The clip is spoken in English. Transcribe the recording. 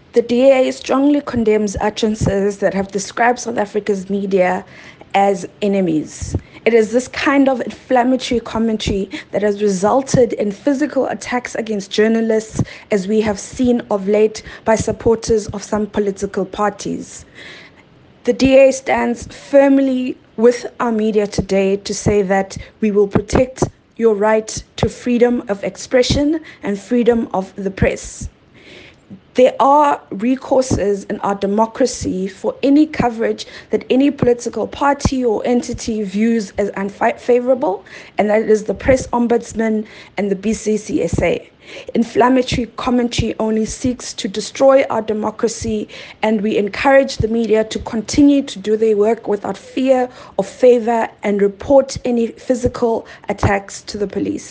The DA strongly condemns utterances that have described South Africa's media as enemies. It is this kind of inflammatory commentary that has resulted in physical attacks against journalists, as we have seen of late by supporters of some political parties. The DA stands firmly with our media today to say that we will protect your right to freedom of expression and freedom of the press. There are recourses in our democracy for any coverage that any political party or entity views as unfavorable, and that is the Press Ombudsman and the BCCSA. Inflammatory commentary only seeks to destroy our democracy, and we encourage the media to continue to do their work without fear or favor and report any physical attacks to the police.